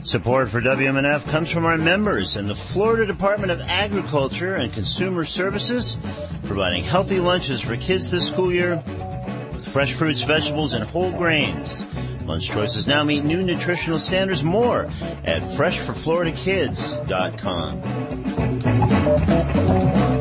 Support for WMNF comes from our members and the Florida Department of Agriculture and Consumer Services, providing healthy lunches for kids this school year with fresh fruits, vegetables, and whole grains. Lunch choices now meet new nutritional standards. More at freshforfloridakids.com.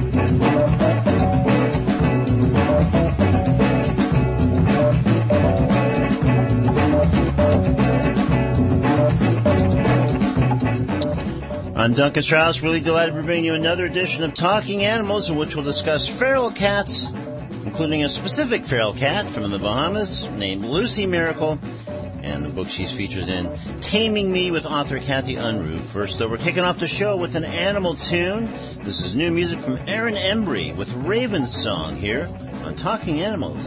I'm Duncan Strauss, really delighted to bring you another edition of Talking Animals, in which we'll discuss feral cats, including a specific feral cat from the Bahamas named Lucy Miracle, and the book she's featured in, Taming Me, with author Cathy Unruh. First, though, we're kicking off the show with an animal tune. This is new music from Aaron Embry with Raven's Song here on Talking Animals.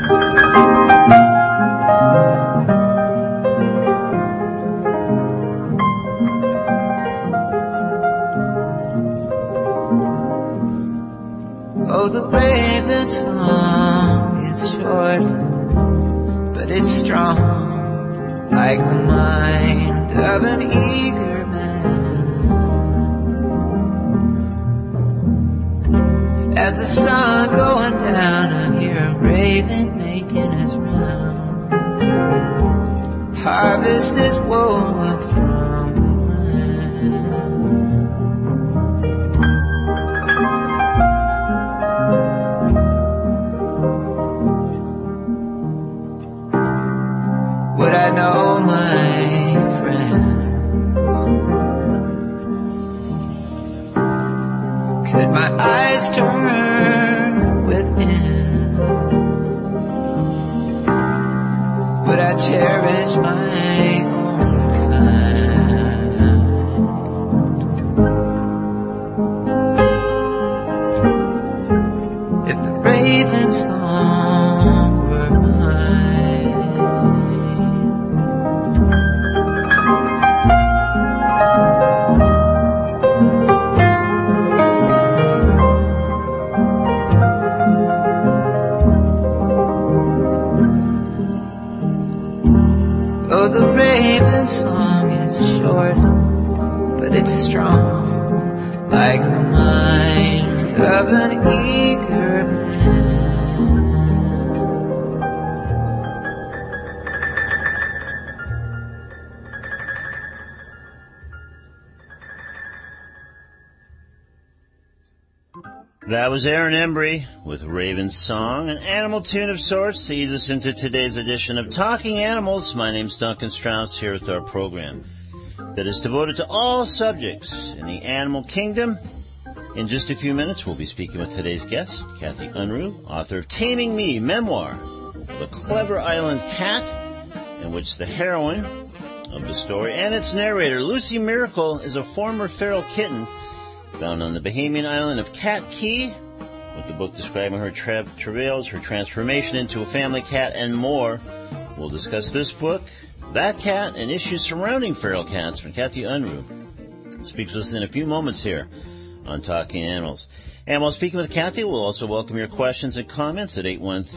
Oh, the raven's song is short, but it's strong, like the mind of an eager man. As the sun going down, I hear a raven making his round. Harvest is woven up from the would I know, my friend? Could my eyes turn within? Would I cherish my own kind? If the raven's song were mine. Oh, the raven's song is short, but it's strong, like the mind of an eager man. That was Aaron Embry with Raven's Song, an animal tune of sorts to ease us into today's edition of Talking Animals. My name's Duncan Strauss, here with our program that is devoted to all subjects in the animal kingdom. In just a few minutes, we'll be speaking with today's guest, Cathy Unruh, author of Taming Me, memoir of a clever island cat, in which the heroine of the story and its narrator, Lucy Miracle, is a former feral kitten found on the Bahamian island of Cat Key, with the book describing her travails, her transformation into a family cat, and more. We'll discuss this book, that cat, and issues surrounding feral cats from Cathy Unruh. Speaks with us in a few moments here on Talking Animals. And while speaking with Cathy, we'll also welcome your questions and comments at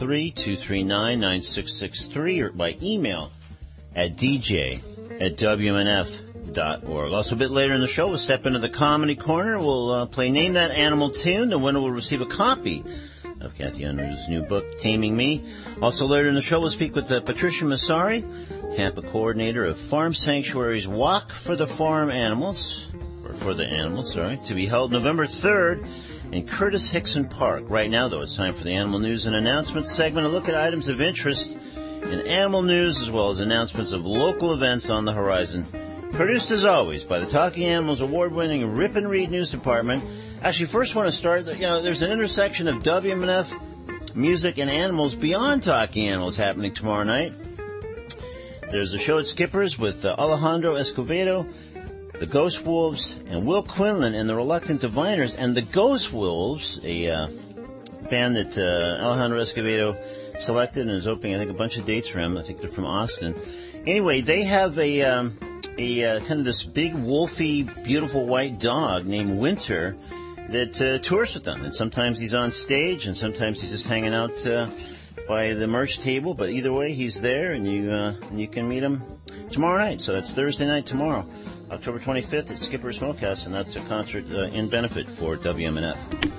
813-239-9663 or by email at dj@wmnf.org. Also, a bit later in the show, we'll step into the comedy corner. We'll play Name That Animal Tune. The winner will receive a copy of Cathy Unruh's new book, Taming Me. Also, later in the show, we'll speak with Patricia Massari, Tampa coordinator of Farm Sanctuary's Walk for the Farm Animals, or for the Animals, sorry, to be held November 3rd in Curtis Hickson Park. Right now, though, it's time for the Animal News and Announcements segment, a look at items of interest in animal news, as well as announcements of local events on the horizon. Produced, as always, by the Talking Animals award-winning Rip and Read News Department. Actually, first want to start, there's an intersection of WMNF music and animals beyond Talking Animals happening tomorrow night. There's a show at Skipper's with Alejandro Escovedo, the Ghost Wolves, and Will Quinlan and the Reluctant Diviners. And the Ghost Wolves, a band that Alejandro Escovedo selected and is opening, I think, a bunch of dates for him. I think they're from Austin. Anyway, they have a kind of this big, wolfy, beautiful white dog named Winter that tours with them. And sometimes he's on stage, and sometimes he's just hanging out by the merch table. But either way, he's there, and you can meet him tomorrow night. So that's Thursday night tomorrow, October 25th at Skipper Smokehouse, and that's a concert in benefit for WMNF.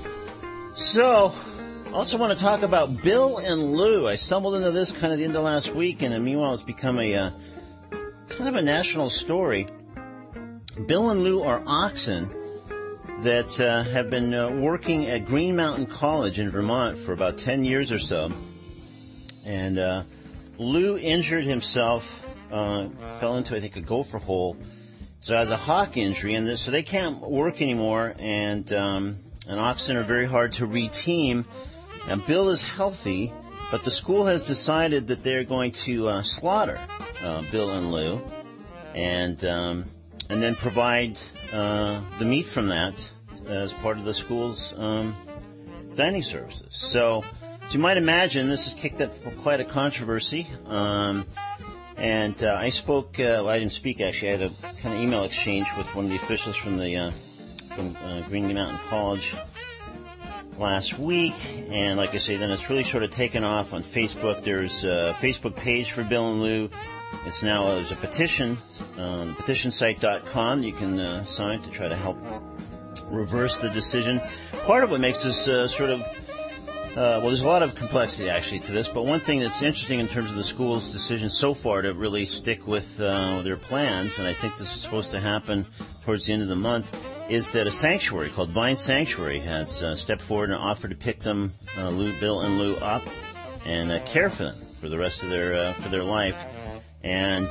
So, also want to talk about Bill and Lou. I stumbled into this kind of the end of last week, and meanwhile it's become a kind of a national story. Bill and Lou are oxen that have been working at Green Mountain College in Vermont for about 10 years or so. And Lou injured himself, fell into, I think, a gopher hole. So has a hock injury, and so they can't work anymore, and oxen are very hard to reteam. And Bill is healthy, but the school has decided that they're going to slaughter Bill and Lou, and then provide the meat from that as part of the school's dining services. So, as you might imagine, this has kicked up quite a controversy. And I spoke, well, I didn't speak actually, I had a kind of email exchange with one of the officials from Green Mountain College last week, and like I say, then it's really sort of taken off on Facebook. There's a Facebook page for Bill and Lou. It's now, there's a petition, petitionsite.com. You can sign to try to help reverse the decision. Part of what makes this sort of, well, there's a lot of complexity actually to this, but one thing that's interesting in terms of the school's decision so far to really stick with their plans, and I think this is supposed to happen towards the end of the month, is that a sanctuary called Vine Sanctuary has stepped forward and offered to pick them, Bill and Lou, up and care for them for the rest of their life. And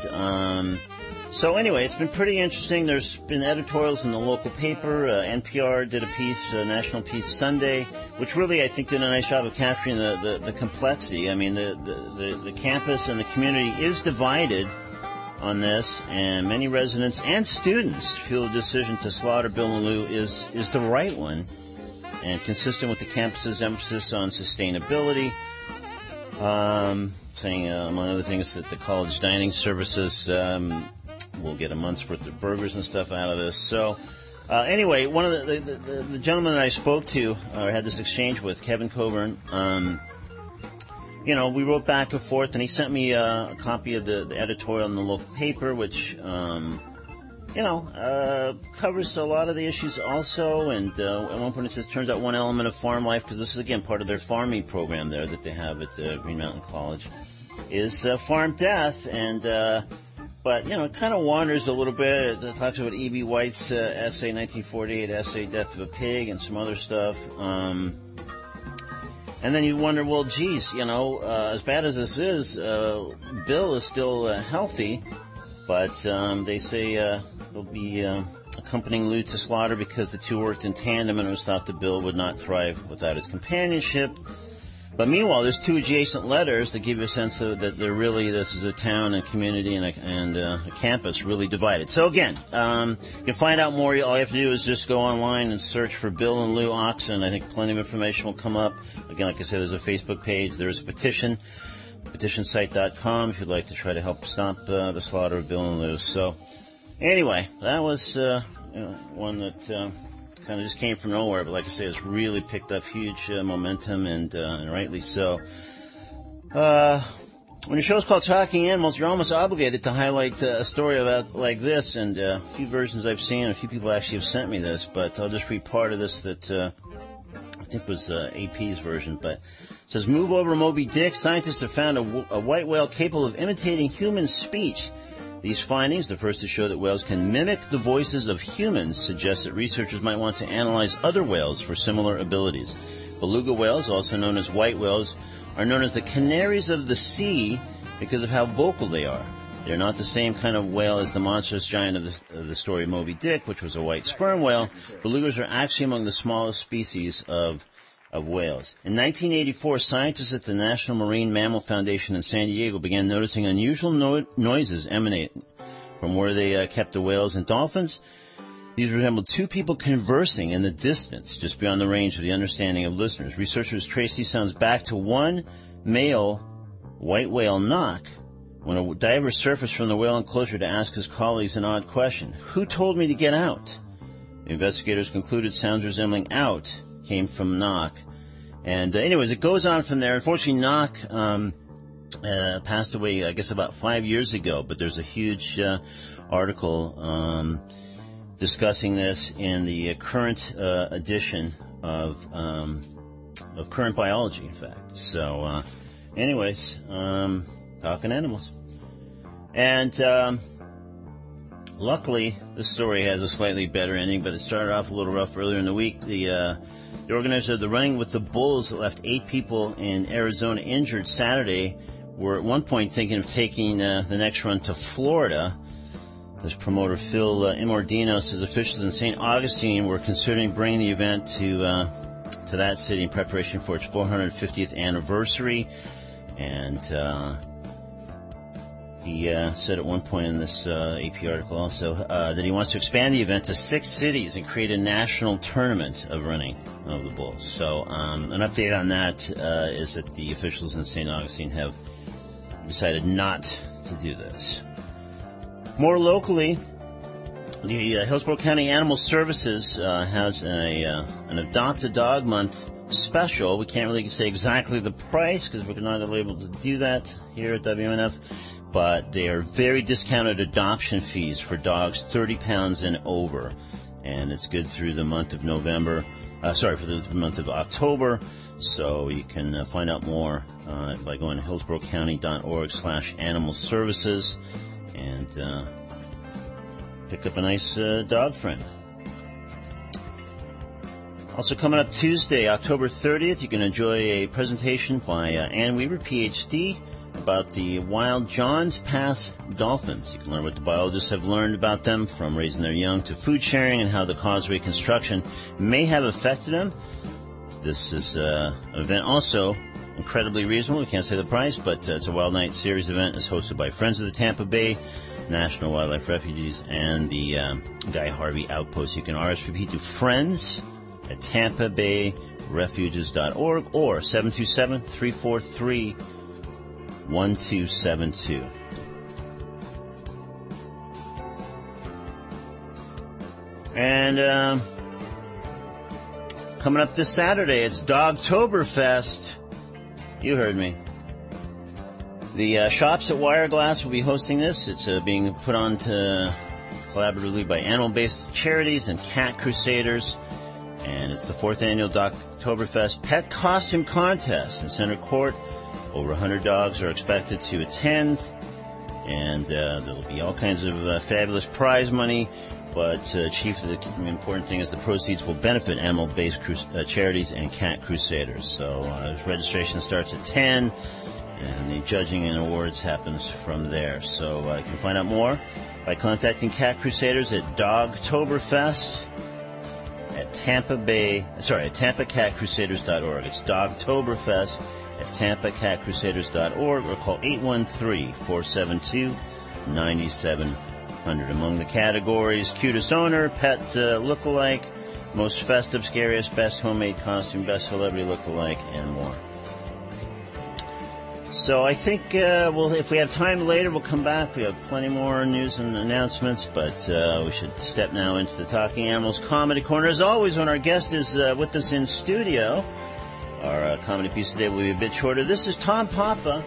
so anyway, it's been pretty interesting. There's been editorials in the local paper. NPR did a piece, National Peace Sunday, which really I think did a nice job of capturing the complexity. I mean, the campus and the community is divided on this, and many residents and students feel the decision to slaughter Bill and Lou is the right one and consistent with the campus's emphasis on sustainability. Saying, among other things, that the college dining services will get a month's worth of burgers and stuff out of this. So, anyway, one of the gentlemen that I spoke to, or had this exchange with, Kevin Coburn, we wrote back and forth, and he sent me a copy of the editorial in the local paper, which, covers a lot of the issues also. And at one point it says, turns out one element of farm life, because this is, again, part of their farming program there that they have at Green Mountain College, is farm death. And but, it kind of wanders a little bit. It talks about E.B. White's essay, 1948 essay, Death of a Pig, and some other stuff. And then you wonder, well, geez, as bad as this is, Bill is still healthy, but they say they'll be accompanying Lou to slaughter because the two worked in tandem, and it was thought that Bill would not thrive without his companionship. But meanwhile, there's two adjacent letters that give you a sense of that this is a town and community and a campus really divided. So again, you can find out more. All you have to do is just go online and search for Bill and Lou Oxen. I think plenty of information will come up. Again, like I said, there's a Facebook page. There's a petition, petitionsite.com, if you'd like to try to help stop the slaughter of Bill and Lou. So anyway, that was one that kind of just came from nowhere, but like I say, it's really picked up huge momentum, and rightly so. When your show's called Talking Animals, you're almost obligated to highlight a story about like this, and a few versions I've seen. A few people actually have sent me this, but I'll just read part of this that I think was AP's version. But it says, move over Moby Dick. Scientists have found a white whale capable of imitating human speech. These findings, the first to show that whales can mimic the voices of humans, suggest that researchers might want to analyze other whales for similar abilities. Beluga whales, also known as white whales, are known as the canaries of the sea because of how vocal they are. They're not the same kind of whale as the monstrous giant of the story Moby Dick, which was a white sperm whale. Belugas are actually among the smallest species of whales. In 1984, scientists at the National Marine Mammal Foundation in San Diego began noticing unusual noises emanate from where they kept the whales and dolphins. These resembled two people conversing in the distance, just beyond the range of the understanding of listeners. Researchers traced these sounds back to one male white whale knock when a diver surfaced from the whale enclosure to ask his colleagues an odd question. Who told me to get out? The investigators concluded sounds resembling out came from knock. And anyways, it goes on from there. Unfortunately, knock passed away, I guess, about 5 years ago. But there's a huge article discussing this in the current edition of Current Biology, in fact. So, anyways, talking animals. And luckily, this story has a slightly better ending, but it started off a little rough earlier in the week. The organizer of the Running with the Bulls that left 8 people in Arizona injured Saturday were at one point thinking of taking the next run to Florida. This promoter, Phil Immordino, says officials in St. Augustine were considering bringing the event to that city in preparation for its 450th anniversary. And he said at one point in this AP article also that he wants to expand the event to 6 cities and create a national tournament of running of the Bulls. So an update on that is that the officials in St. Augustine have decided not to do this. More locally, the Hillsborough County Animal Services has an Adopt a Dog Month special. We can't really say exactly the price because we're not able to do that here at WNF, but they are very discounted adoption fees for dogs 30 pounds and over, and it's good through the month of November. For the month of October. So you can find out more by going to hillsborocounty.org/animal services and pick up a nice dog friend. Also coming up Tuesday, October 30th, you can enjoy a presentation by Ann Weaver, PhD, about the wild Johns Pass dolphins. You can learn what the biologists have learned about them, from raising their young to food sharing, and how the causeway construction may have affected them. This is an event also incredibly reasonable. We can't say the price, but it's a Wild Night Series event. It's hosted by Friends of the Tampa Bay National Wildlife Refuges and the Guy Harvey Outpost. You can RSVP to Friends at TampaBayRefuges.org or 727-343-1272. And coming up this Saturday, it's Dogtoberfest. You heard me. The shops at Wireglass will be hosting this. It's being put on collaboratively by animal-based charities and Cat Crusaders. And it's the 4th annual Dogtoberfest Pet Costume Contest in Center Court. Over 100 dogs are expected to attend, and there will be all kinds of fabulous prize money, but chiefly the important thing is the proceeds will benefit animal-based charities and Cat Crusaders. So registration starts at 10, and the judging and awards happens from there. So you can find out more by contacting Cat Crusaders at Dogtoberfest at TampaCatCrusaders.org. It's Dogtoberfest at TampaCatCrusaders.org, or call 813-472-9700. Among the categories: cutest owner, pet lookalike, most festive, scariest, best homemade costume, best celebrity lookalike, and more. So I think if we have time later, we'll come back. We have plenty more news and announcements, but we should step now into the Talking Animals Comedy Corner. As always, when our guest is with us in studio, our comedy piece today will be a bit shorter. This is Tom Papa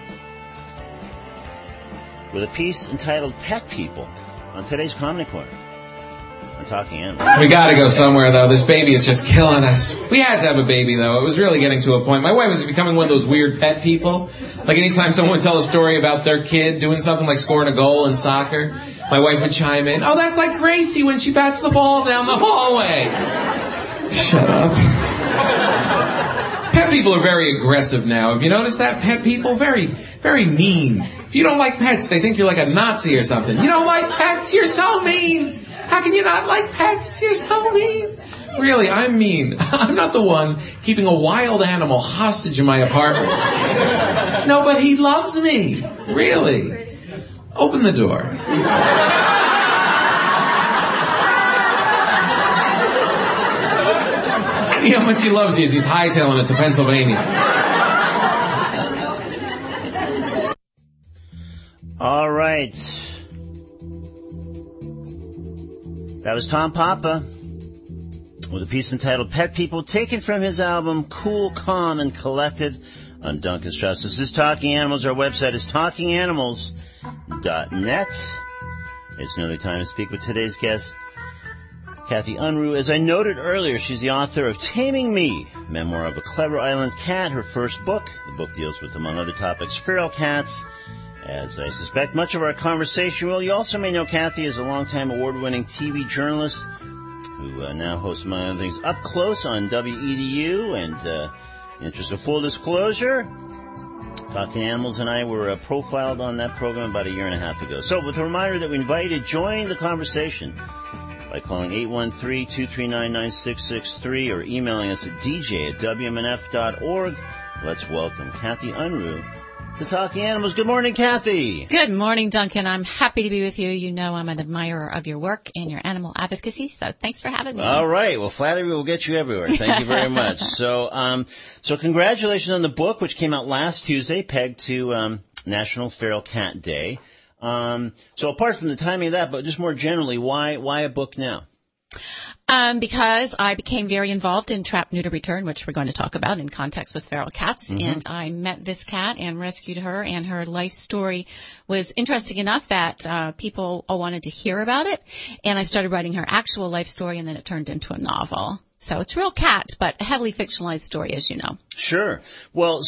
with a piece entitled Pet People on today's Comedy Corner on Talking Animals. We gotta go somewhere, though. This baby is just killing us. We had to have a baby, though. It was really getting to a point. My wife was becoming one of those weird pet people. Like anytime someone would tell a story about their kid doing something like scoring a goal in soccer, my wife would chime in, "Oh, that's like Gracie when she bats the ball down the hallway." Shut up. Pet people are very aggressive now. Have you noticed that? Pet people, very, very mean. If you don't like pets, they think you're like a Nazi or something. You don't like pets? You're so mean. How can you not like pets? You're so mean. Really, I'm mean. I'm not the one keeping a wild animal hostage in my apartment. No, but he loves me. Really. Open the door. See how much he loves you as he's hightailing it to Pennsylvania. All right. That was Tom Papa with a piece entitled Pet People, taken from his album Cool, Calm, and Collected. on Duncan Strauss. This is Talking Animals. Our website is talkinganimals.net. It's another time to speak with today's guest, Kathy Unruh. As I noted earlier, she's the author of Taming Me, memoir of a clever island cat, her first book. The book deals with, among other topics, feral cats. As I suspect much of our conversation will. You also may know Kathy as a longtime award-winning TV journalist who now hosts, among other things, Up Close on WEDU. And in the interest of full disclosure, Talking Animals and I were profiled on that program about a year and a half ago. So with a reminder that we invite you to join the conversation by calling 813-239-9663 or emailing us at dj@wmnf.org. Let's welcome Kathy Unruh to Talking Animals. Good morning, Kathy. Good morning, Duncan. I'm happy to be with you. You know I'm an admirer of your work and your animal advocacy, so thanks for having me. All right. Well, flattery will get you everywhere. Thank you very much. So congratulations on the book, which came out last Tuesday, pegged to National Feral Cat Day. So apart from the timing of that, but just more generally, why a book now? Because I became very involved in Trap, Neuter, Return, which we're going to talk about in context with feral cats. Mm-hmm. And I met this cat and rescued her, and her life story was interesting enough that people all wanted to hear about it. And I started writing her actual life story, and then it turned into a novel. So it's a real cat, but a heavily fictionalized story, as you know. Sure. Well,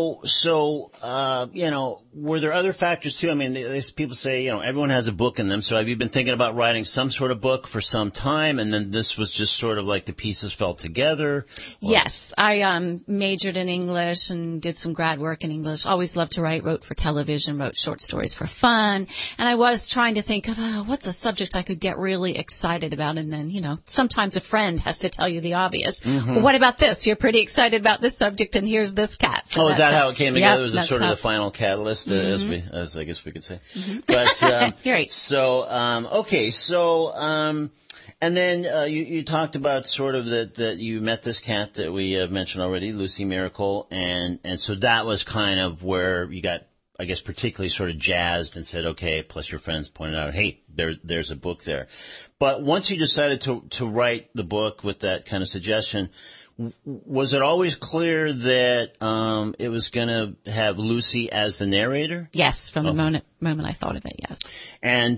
were there other factors too? I mean, people say, everyone has a book in them. So have you been thinking about writing some sort of book for some time, and then this was just sort of like the pieces fell together? Yes. I majored in English and did some grad work in English. Always loved to write, wrote for television, wrote short stories for fun. And I was trying to think of, what's a subject I could get really excited about? And then, sometimes a friend has to tell you the obvious. Mm-hmm. Well, what about this? You're pretty excited about this subject, and here's this cat. So is that how it came together? Yep, was it sort of the final catalyst, mm-hmm. as I guess we could say? Mm-hmm. But right. So and then you talked about sort of that you met this cat that we have mentioned already, Lucy Miracle, and so that was kind of where you got, I guess, particularly sort of jazzed and said, okay, plus your friends pointed out, hey, there's a book there. But once you decided to write the book with that kind of suggestion, was it always clear that it was going to have Lucy as the narrator? Yes, from the moment I thought of it, yes. And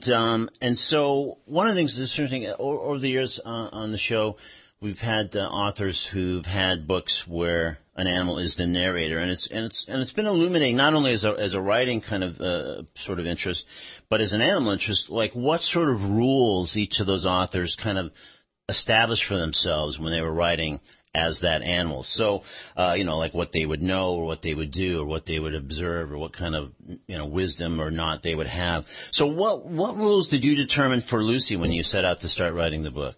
so one of the things that's interesting, over the years on the show, we've had authors who've had books where an animal is the narrator, and it's been illuminating not only as a writing kind of sort of interest, but as an animal interest. Like, what sort of rules each of those authors kind of established for themselves when they were writing as that animal. So, like what they would know or what they would do or what they would observe or what kind of, wisdom or not they would have. So what rules did you determine for Lucy when you set out to start writing the book?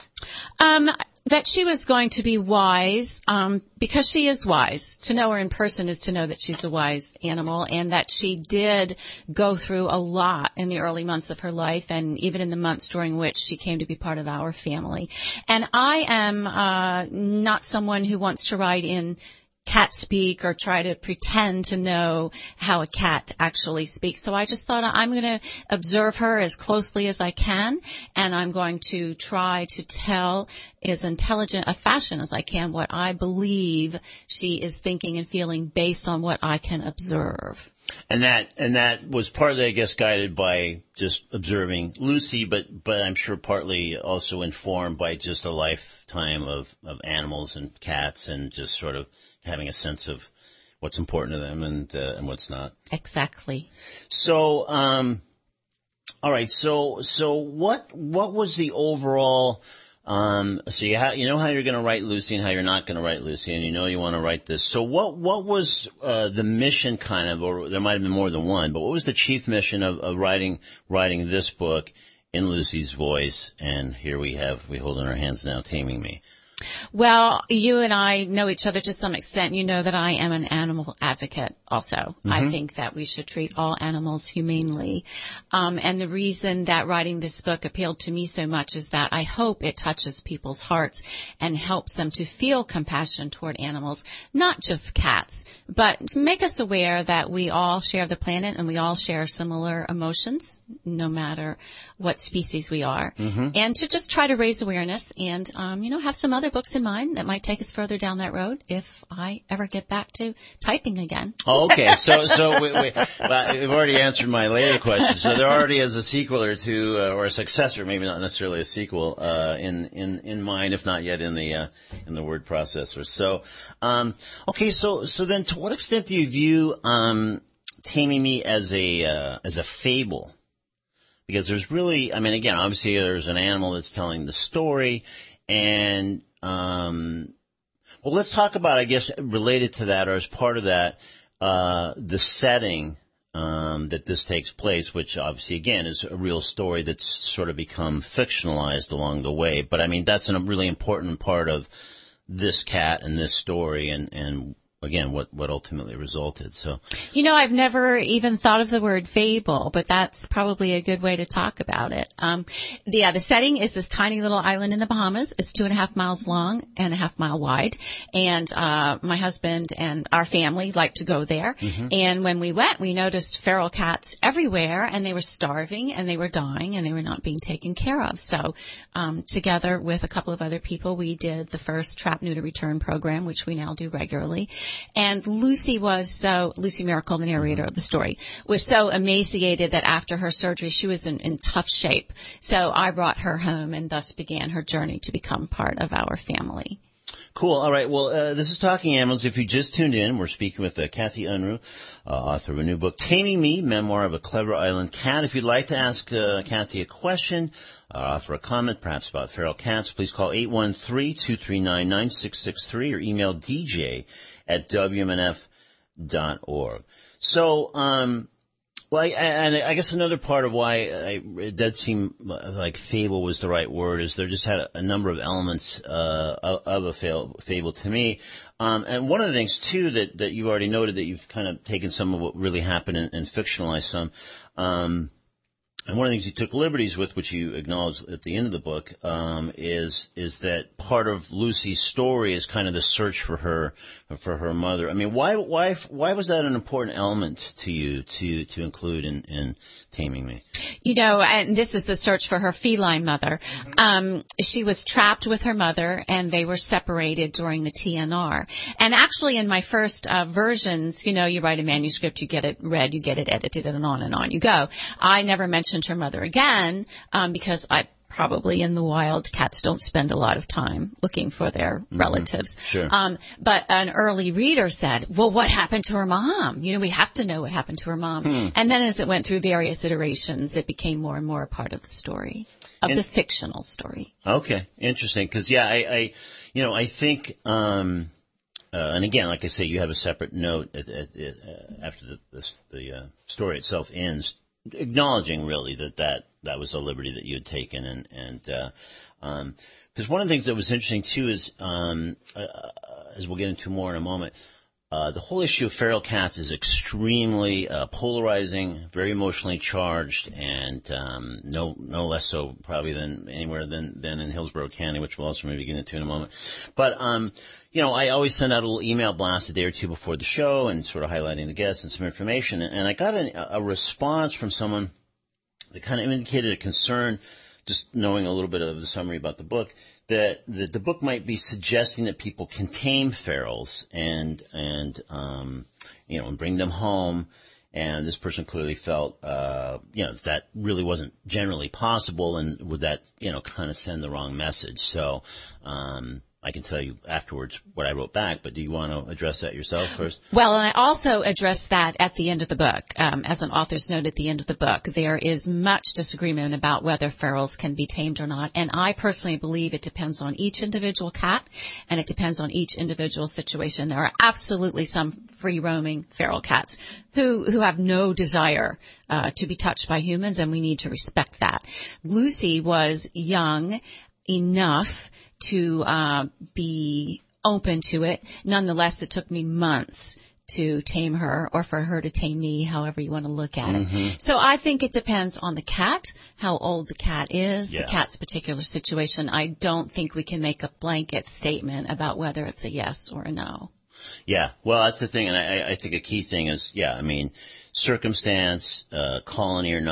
That she was going to be wise, because she is wise. To know her in person is to know that she's a wise animal, and that she did go through a lot in the early months of her life, and even in the months during which she came to be part of our family. And I am not someone who wants to write in cat speak or try to pretend to know how a cat actually speaks. So I just thought I'm going to observe her as closely as I can, and I'm going to try to tell as intelligent a fashion as I can what I believe she is thinking and feeling based on what I can observe. And that was partly, I guess, guided by just observing Lucy, but I'm sure partly also informed by just a lifetime of animals and cats, and just sort of having a sense of what's important to them and what's not. Exactly. So, all right. So what was the overall? So you know how you're going to write Lucy and how you're not going to write Lucy, and you want to write this. So what was the mission kind of, or there might have been more than one, but what was the chief mission of writing this book in Lucy's voice? And here we hold in our hands now, Taming Me. Well, you and I know each other to some extent. You know that I am an animal advocate also. Mm-hmm. I think that we should treat all animals humanely. And the reason that writing this book appealed to me so much is that I hope it touches people's hearts and helps them to feel compassion toward animals, not just cats, but to make us aware that we all share the planet and we all share similar emotions, no matter what species we are. Mm-hmm. And to just try to raise awareness and, have some other other books in mind that might take us further down that road if I ever get back to typing again. Oh, okay. So well, you've already answered my later question. So there already is a sequel or two, or a successor, maybe not necessarily a sequel, in mind, if not yet in the word processor. So, okay. So then, to what extent do you view Taming Me as a fable? Because there's really, I mean, again, obviously there's an animal that's telling the story, and well, let's talk about, I guess, related to that, or as part of that, the setting that this takes place, which obviously, again, is a real story that's sort of become fictionalized along the way. But I mean, that's a really important part of this cat and this story, and again, what ultimately resulted. So, I've never even thought of the word fable, but that's probably a good way to talk about it. The setting is this tiny little island in the Bahamas. It's 2.5 miles long and 1/2 mile wide. And, my husband and our family like to go there. Mm-hmm. And when we went, we noticed feral cats everywhere, and they were starving and they were dying and they were not being taken care of. So, together with a couple of other people, we did the first trap, neuter, return program, which we now do regularly. And Lucy Miracle, the narrator of the story, was so emaciated that after her surgery, she was in tough shape. So I brought her home, and thus began her journey to become part of our family. Cool. All right. Well, this is Talking Animals. If you just tuned in, we're speaking with Kathy Unruh, author of a new book, Taming Me, Memoir of a Clever Island Cat. If you'd like to ask Kathy a question, offer a comment, perhaps about feral cats, please call 813-239-9663 or email dj@wmnf.org. So, well, I guess another part of why it did seem like fable was the right word is there just had a number of elements of a fable to me. And one of the things, too, that you already noted, that you've kind of taken some of what really happened and fictionalized some. And one of the things you took liberties with, which you acknowledge at the end of the book, is that part of Lucy's story is kind of the search for her mother. I mean, why was that an important element to you to include in Taming Me? And this is the search for her feline mother. She was trapped with her mother, and they were separated during the TNR. And actually, in my first versions, you write a manuscript, you get it read, you get it edited, and on you go. I never mentioned her mother again, because probably in the wild, cats don't spend a lot of time looking for their relatives. Sure. But an early reader said, well, what happened to her mom? We have to know what happened to her mom. And then as it went through various iterations, it became more and more a part of the story, the fictional story. Okay. Interesting. Cause I think, and again, like I say, you have a separate note after the story itself ends, acknowledging really that was a liberty that you had taken, and because one of the things that was interesting too is, as we'll get into more in a moment, the whole issue of feral cats is extremely polarizing, very emotionally charged, and no less so probably than anywhere than in Hillsborough County, which we'll also maybe get into in a moment. But I always send out a little email blast a day or two before the show and sort of highlighting the guests and some information. And I got a response from someone that kind of indicated a concern, just knowing a little bit of the summary about the book, that the book might be suggesting that people can tame ferals and bring them home. And this person clearly felt, that really wasn't generally possible, and would that, kind of send the wrong message. So, I can tell you afterwards what I wrote back, but do you want to address that yourself first? Well, and I also addressed that at the end of the book. As an author's note at the end of the book, there is much disagreement about whether ferals can be tamed or not. And I personally believe it depends on each individual cat, and it depends on each individual situation. There are absolutely some free-roaming feral cats who have no desire to be touched by humans, and we need to respect that. Lucy was young enough to be open to it. Nonetheless, it took me months to tame her, or for her to tame me, however you want to look at it. So I think it depends on the cat, how old the cat is, the cat's particular situation. I don't think we can make a blanket statement about whether it's a yes or a no. Yeah, well, that's the thing, and I think a key thing is, circumstance, colony or not,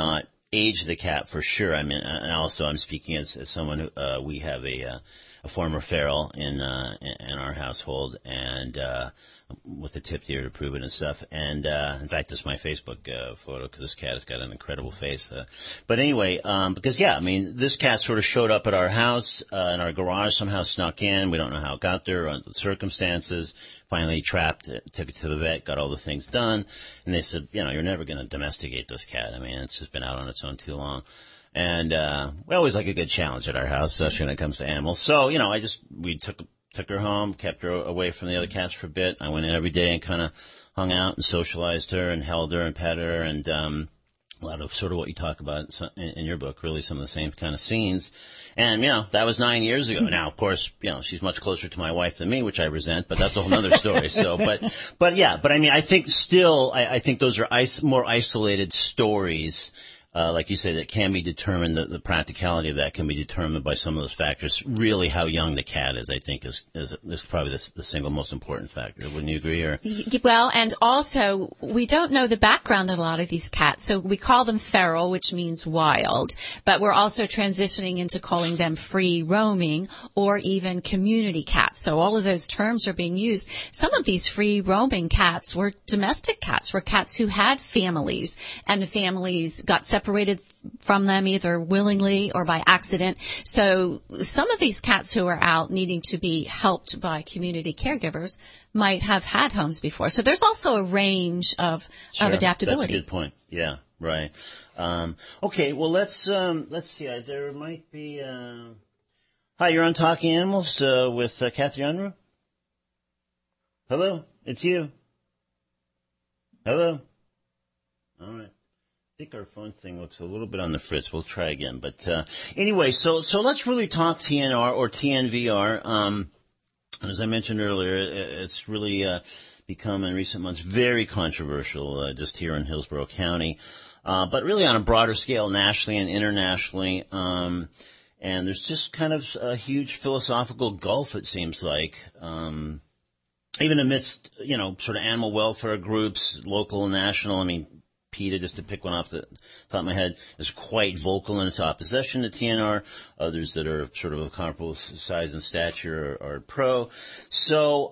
age of the cat for sure. I mean, and also I'm speaking as someone who, we have a former feral in our household, and with the tipped ear to prove it and stuff. And in fact, this is my Facebook photo because this cat has got an incredible face. But anyway, because I mean, this cat sort of showed up at our house in our garage, somehow snuck in. We don't know how it got there, or the circumstances. Finally trapped it, took it to the vet, got all the things done, and they said, you're never going to domesticate this cat. I mean, it's just been out on its own too long. And we always like a good challenge at our house, especially when it comes to animals. So, we took her home, kept her away from the other cats for a bit. I went in every day and kind of hung out and socialized her and held her and petted her, and a lot of sort of what you talk about in your book, really some of the same kind of scenes. And, that was 9 years ago. Now, of course, she's much closer to my wife than me, which I resent, but that's a whole other story. So, but I mean, I think still, I think those are more isolated stories. Like you say, that can be determined, the practicality of that can be determined by some of those factors. Really, how young the cat is, I think, is probably the single most important factor. Wouldn't you agree? Or well, and also, we don't know the background of a lot of these cats. So we call them feral, which means wild, but we're also transitioning into calling them free roaming or even community cats. So all of those terms are being used. Some of these free roaming cats were domestic cats, were cats who had families, and the families got separated from them either willingly or by accident. So some of these cats who are out needing to be helped by community caregivers might have had homes before. So there's also a range of adaptability. That's a good point. Yeah, right. Okay, well, let's see. There might be... Hi, you're on Talking Animals with Kathy Unruh. Hello, it's you. Hello. All right. I think our phone thing looks a little bit on the fritz. We'll try again. But anyway, so let's really talk TNR or TNVR. As I mentioned earlier, it's really become in recent months very controversial just here in Hillsborough County, but really on a broader scale nationally and internationally. And there's just kind of a huge philosophical gulf, it seems like. Even amidst, sort of animal welfare groups, local and national. I mean, PETA, just to pick one off the top of my head, is quite vocal in its opposition to TNR. Others that are sort of comparable size and stature are pro. So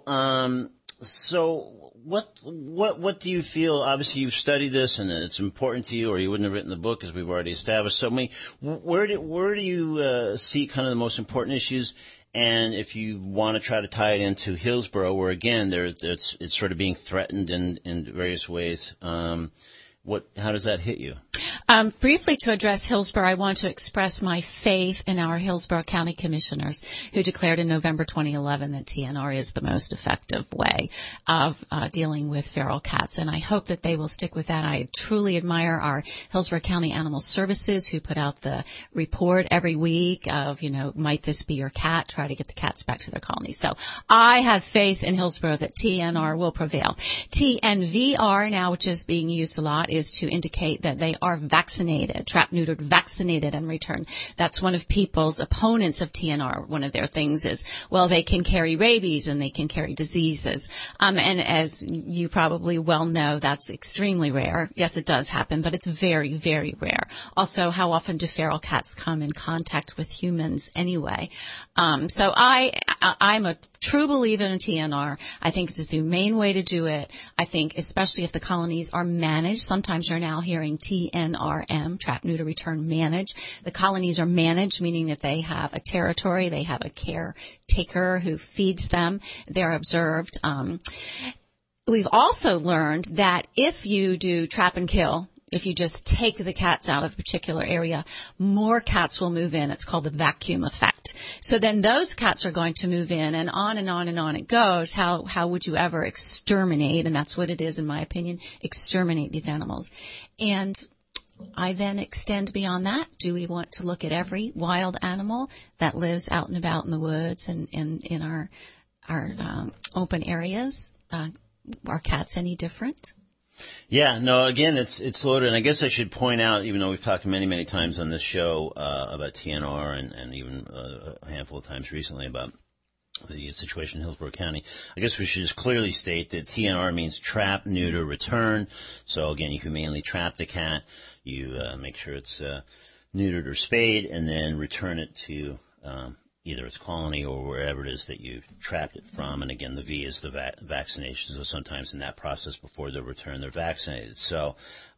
what do you feel? Obviously, you've studied this, and it's important to you, or you wouldn't have written the book, as we've already established. So, I mean, where do you see kind of the most important issues? And if you want to try to tie it into Hillsborough, where again, it's sort of being threatened in various ways. How does that hit you? Briefly, to address Hillsborough, I want to express my faith in our Hillsborough County Commissioners, who declared in November 2011 that TNR is the most effective way of dealing with feral cats, and I hope that they will stick with that. I truly admire our Hillsborough County Animal Services, who put out the report every week of, might this be your cat? Try to get the cats back to their colonies. So I have faith in Hillsborough that TNR will prevail. TNVR now, which is being used a lot, is to indicate that they are vaccinated, trapped, neutered, vaccinated, and returned. That's one of people's opponents of TNR. One of their things is, well, they can carry rabies and they can carry diseases. And as you probably well know, that's extremely rare. Yes, it does happen, but it's very, very rare. Also, how often do feral cats come in contact with humans anyway? So I'm a true believer in TNR. I think it's the main way to do it. I think especially if the colonies are managed. Sometimes you're now hearing TNRM, trap, neuter, return, manage. The colonies are managed, meaning that they have a territory, they have a caretaker who feeds them, they're observed. We've also learned that if you do trap and kill, if you just take the cats out of a particular area, more cats will move in. It's called the vacuum effect. So then those cats are going to move in, and on and on and on it goes. How would you ever exterminate, and that's what it is in my opinion, exterminate these animals? And I then extend beyond that. Do we want to look at every wild animal that lives out and about in the woods and in our open areas? Are cats any different? Yeah, no, again, it's loaded. And I guess I should point out, even though we've talked many, many times on this show about TNR and even a handful of times recently about the situation in Hillsborough County. I guess we should just clearly state that TNR means trap, neuter, return. So again, you humanely trap the cat, you make sure it's neutered or spayed, and then return it to either its colony or wherever it is that you trapped it from. And again, the V is the vaccination. So sometimes in that process before the return, they're vaccinated. So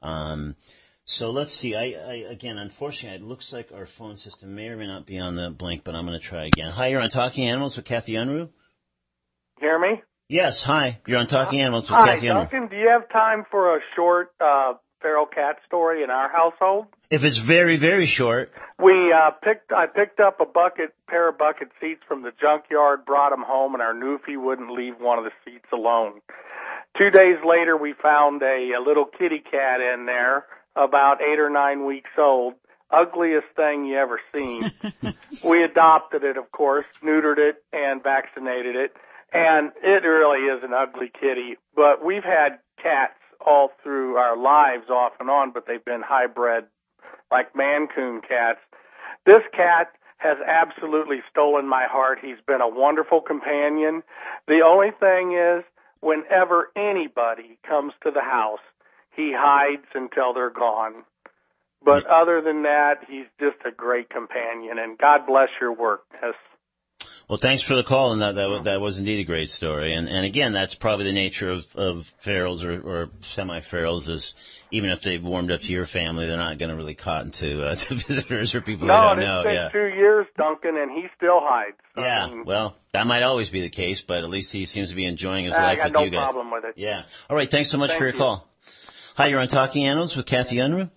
so let's see. I again, unfortunately, it looks like our phone system may or may not be on the blink, but I'm going to try again. Hi, you're on Talking Animals with Kathy Unruh. Hear me? Yes, hi. You're on Talking Animals with Kathy Unruh. Hi, Duncan. Do you have time for a short feral cat story in our household? If it's very, very short. I picked up a pair of bucket seats from the junkyard, brought them home, and our Newfie wouldn't leave one of the seats alone. 2 days later, we found a little kitty cat in there, about 8 or 9 weeks old. Ugliest thing you ever seen. We adopted it, of course, neutered it, and vaccinated it. And it really is an ugly kitty. But we've had cats all through our lives off and on, but they've been hybrid, like Mancoon cats. This cat has absolutely stolen my heart. He's been a wonderful companion. The only thing is, whenever anybody comes to the house, he hides until they're gone. But other than that, he's just a great companion, and God bless your work. Yes. Well, thanks for the call, and that was indeed a great story. And again, that's probably the nature of ferals or semi-ferals, is even if they've warmed up to your family, they're not going to really cotton to visitors or people they don't know. No, it's been 2 years, Duncan, and he still hides. Yeah, well, that might always be the case, but at least he seems to be enjoying his life with you guys. I got no problem with it. Yeah. All right, thanks so much for your call. Hi, you're on Talking Animals with Kathy Unruh.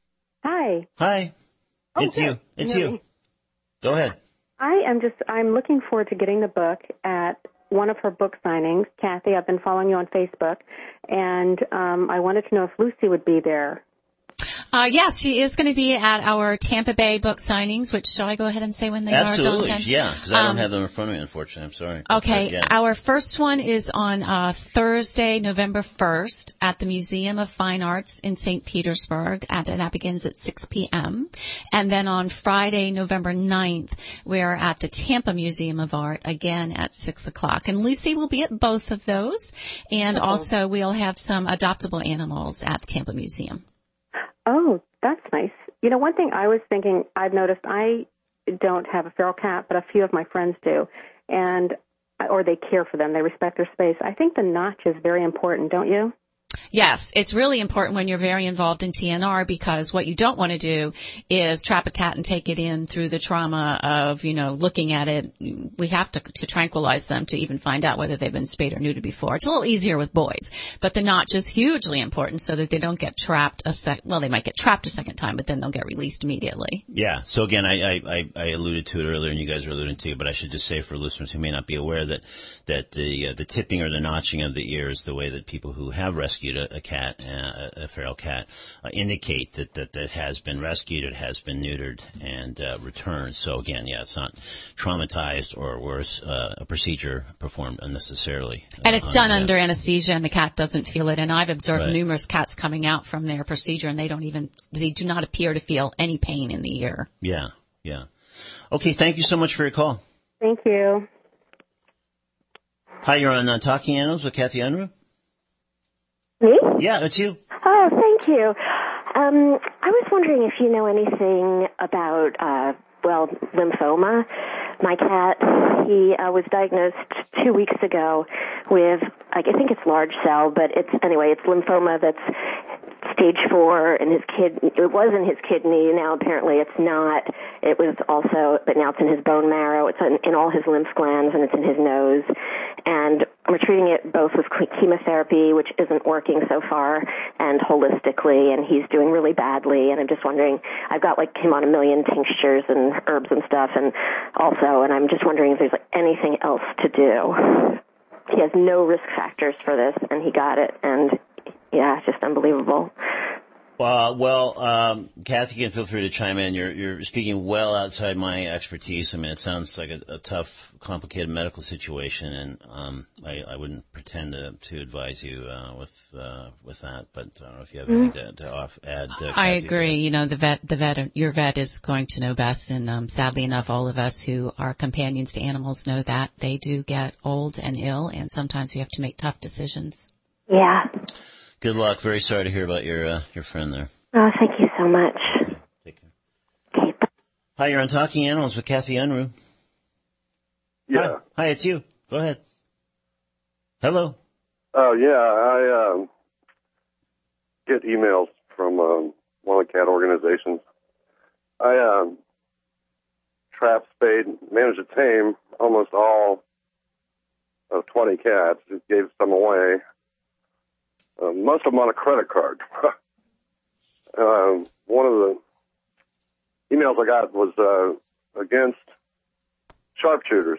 Hi. Hi. Oh, it's you. It's you. Go ahead. I'm looking forward to getting the book at one of her book signings. Kathy, I've been following you on Facebook, and I wanted to know if Lucy would be there. Yes, she is going to be at our Tampa Bay book signings, which, shall I go ahead and say when they are, Duncan? Absolutely, yeah, because I don't have them in front of me, unfortunately. I'm sorry. Okay, yeah. Our first one is on Thursday, November 1st at the Museum of Fine Arts in St. Petersburg, and that begins at 6 p.m. And then on Friday, November 9th, we're at the Tampa Museum of Art, again at 6 o'clock. And Lucy will be at both of those, and also we'll have some adoptable animals at the Tampa Museum. Oh, that's nice. You know, one thing I was thinking, I've noticed I don't have a feral cat, but a few of my friends do, or they care for them. They respect their space. I think the notch is very important, don't you? Yes, it's really important when you're very involved in TNR, because what you don't want to do is trap a cat and take it in through the trauma of, looking at it. We have to tranquilize them to even find out whether they've been spayed or neutered before. It's a little easier with boys, but the notch is hugely important so that they don't get trapped they might get trapped a second time, but then they'll get released immediately. Yeah. So again, I alluded to it earlier, and you guys are alluding to it, but I should just say for listeners who may not be aware that the tipping or the notching of the ear is the way that people who have rescued a cat, a feral cat, indicate that it has been rescued, it has been neutered, and returned. So again, it's not traumatized or worse, a procedure performed unnecessarily. And it's done under anesthesia, and the cat doesn't feel it. And I've observed numerous cats coming out from their procedure, and they do not appear to feel any pain in the ear. Yeah. Okay, thank you so much for your call. Thank you. Hi, you're on Talking Animals with Kathy Unruh. Me? Yeah, it's you. Oh, thank you. I was wondering if you know anything about, lymphoma. My cat, he was diagnosed 2 weeks ago with, I think it's large cell, but it's lymphoma that's stage 4 in his it was in his kidney. Now apparently it's not. It was also, but now it's in his bone marrow. It's in all his lymph glands, and it's in his nose. And we're treating it both with chemotherapy, which isn't working so far, and holistically, and he's doing really badly. And I'm just wondering, I've got him on a million tinctures and herbs and stuff, and I'm just wondering if there's anything else to do. He has no risk factors for this, and he got it, and yeah, it's just unbelievable. Kathy, can feel free to chime in. You're speaking well outside my expertise. I mean, it sounds like a tough, complicated medical situation, and I wouldn't pretend to advise you with that. But I don't know if you have anything to add. I agree. You know, your vet is going to know best, and sadly enough, all of us who are companions to animals know that they do get old and ill, and sometimes we have to make tough decisions. Yeah. Good luck. Very sorry to hear about your friend there. Oh, thank you so much. Take care. Okay. Hi, you're on Talking Animals with Kathy Unruh. Yeah. Hi, it's you. Go ahead. Hello. Oh, yeah. I get emails from one of the cat organizations. I trap, spayed, managed to tame almost all of 20 cats. Just gave some away. Most of them on a credit card. One of the emails I got was against sharpshooters.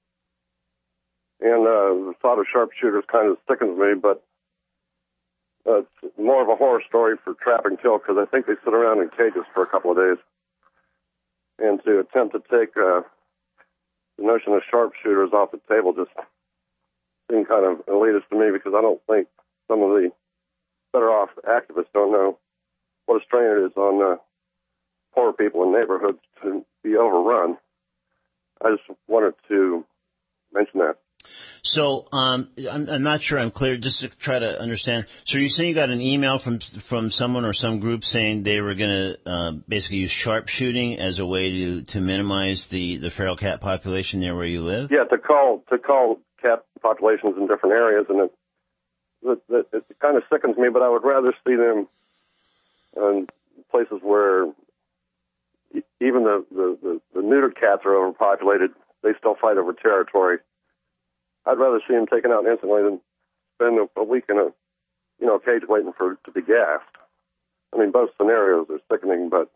And the thought of sharpshooters kind of sickens me, but it's more of a horror story for trap and kill because I think they sit around in cages for a couple of days. And to attempt to take the notion of sharpshooters off the table just seemed kind of elitist to me because I don't think some of the better off activists don't know what a strain it is on poor people in neighborhoods to be overrun. I just wanted to mention that. So I'm not sure I'm clear, just to try to understand. So you're saying you got an email from someone or some group saying they were going to basically use sharpshooting as a way to minimize the feral cat population near where you live? Yeah, to call cat populations in different areas, and it kind of sickens me, but I would rather see them in places where even the neutered cats are overpopulated. They still fight over territory. I'd rather see them taken out instantly than spend a week in a cage waiting to be gassed. I mean, both scenarios are sickening, but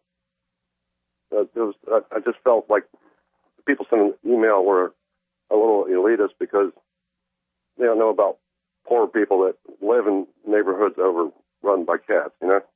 I just felt like the people sending the email were a little elitist because they don't know about poor people that live in neighborhoods overrun by cats, you know?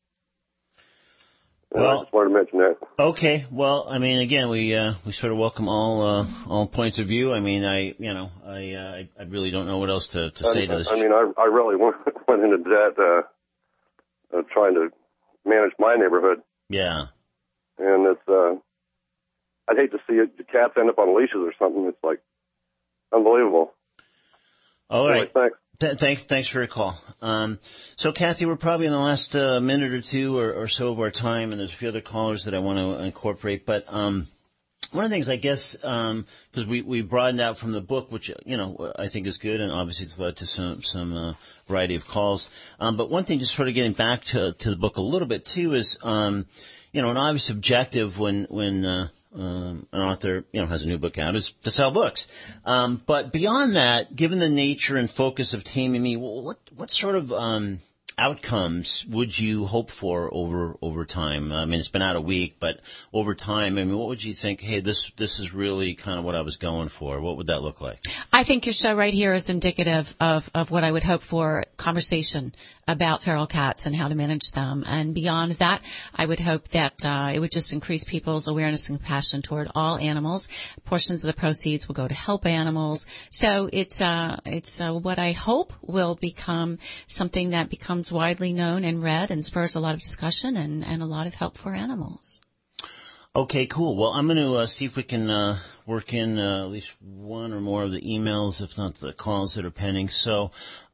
Well, I just wanted to mention that. Okay. Well, I mean, again, we sort of welcome all points of view. I mean, I really don't know what else to say to this. I mean, I really went into debt trying to manage my neighborhood. Yeah. And it's I'd hate to see the cats end up on leashes or something. It's like unbelievable. All right. Anyway, thanks. Thanks for your call. So, Kathy, we're probably in the last minute or two or so of our time, and there's a few other callers that I want to incorporate. But one of the things, I guess, because we broadened out from the book, which I think is good, and obviously it's led to some variety of calls. But one thing, just sort of getting back to the book a little bit too, is an obvious objective when an author, has a new book out is to sell books. But beyond that, given the nature and focus of Taming Me, what sort of outcomes would you hope for over time? I mean, it's been out a week, but over time, I mean, what would you think? Hey, this is really kind of what I was going for. What would that look like? I think your show right here is indicative of what I would hope for: conversation about feral cats and how to manage them. And beyond that, I would hope that it would just increase people's awareness and compassion toward all animals. Portions of the proceeds will go to help animals. So it's what I hope will become something that becomes widely known and read and spurs a lot of discussion and a lot of help for animals. Okay, cool. Well, I'm going to see if we can work in at least one or more of the emails, if not the calls that are pending. So,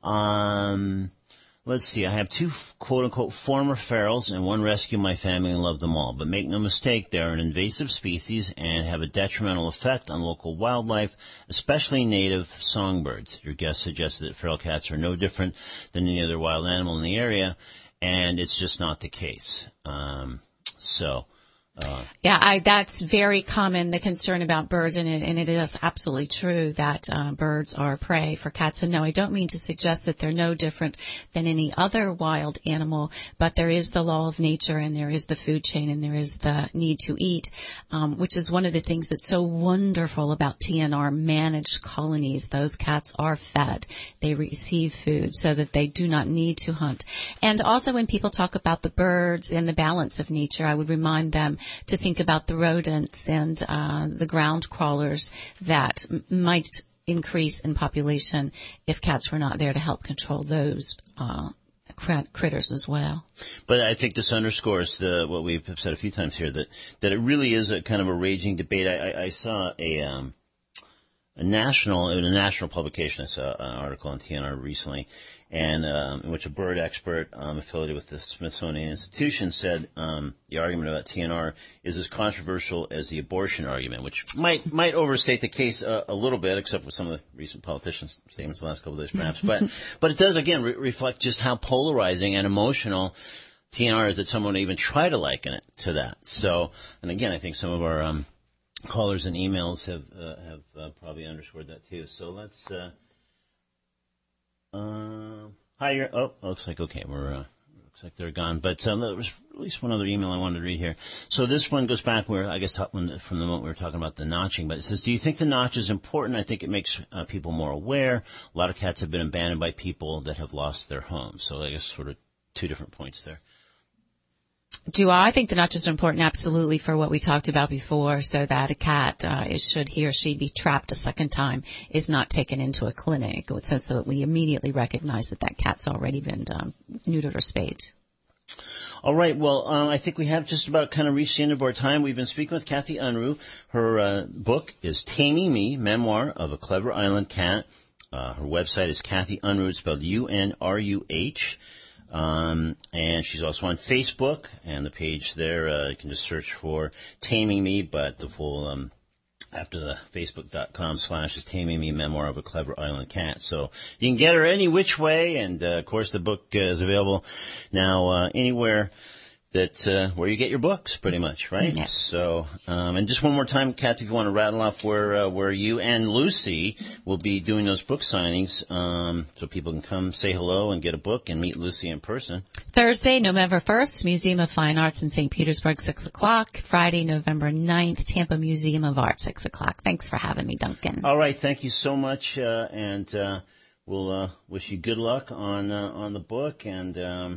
let's see. I have two quote-unquote former ferals and one rescue my family and love them all. But make no mistake, they are an invasive species and have a detrimental effect on local wildlife, especially native songbirds. Your guest suggested that feral cats are no different than any other wild animal in the area, and it's just not the case. So Yeah, that's very common, the concern about birds, and it is absolutely true that birds are prey for cats. And no, I don't mean to suggest that they're no different than any other wild animal, but there is the law of nature, and there is the food chain, and there is the need to eat, which is one of the things that's so wonderful about TNR managed colonies. Those cats are fed. They receive food so that they do not need to hunt. And also when people talk about the birds and the balance of nature, I would remind them to think about the rodents and the ground crawlers that might increase in population if cats were not there to help control those critters as well. But I think this underscores what we've said a few times here, that it really is a kind of a raging debate. I saw in a national publication, I saw an article on TNR recently, and in which a bird expert affiliated with the Smithsonian Institution said the argument about TNR is as controversial as the abortion argument, which might overstate the case a little bit, except with some of the recent politicians' statements the last couple of days, perhaps. But it does again reflect just how polarizing and emotional TNR is, that someone would even try to liken it to that. So, and again, I think some of our callers and emails have probably underscored that too. So let's. Hi, looks like okay. Looks like they're gone. But there was at least one other email I wanted to read here. So this one goes back where I guess from the moment we were talking about the notching. But it says, "Do you think the notch is important? I think it makes people more aware. A lot of cats have been abandoned by people that have lost their homes." So I guess sort of two different points there. Do I think the notch is important? Absolutely, for what we talked about before, so that a cat, should he or she be trapped a second time, is not taken into a clinic, so that we immediately recognize that cat's already been neutered or spayed. All right. Well, I think we have just about kind of reached the end of our time. We've been speaking with Kathy Unruh. Her book is Taming Me, Memoir of a Clever Island Cat. Her website is Kathy Unruh, it's spelled UNRUH. And she's also on Facebook, and the page there, you can just search for Taming Me, but the full, after the facebook.com/ is Taming Me, Memoir of a Clever Island Cat. So you can get her any which way, and, of course, the book is available now, anywhere that, where you get your books, pretty much, right? Yes. So, and just one more time, Kathy, if you want to rattle off where you and Lucy will be doing those book signings, so people can come say hello and get a book and meet Lucy in person. Thursday, November 1st, Museum of Fine Arts in St. Petersburg, 6 o'clock. Friday, November 9th, Tampa Museum of Art, 6 o'clock. Thanks for having me, Duncan. All right. Thank you so much. And we'll, wish you good luck on the book, and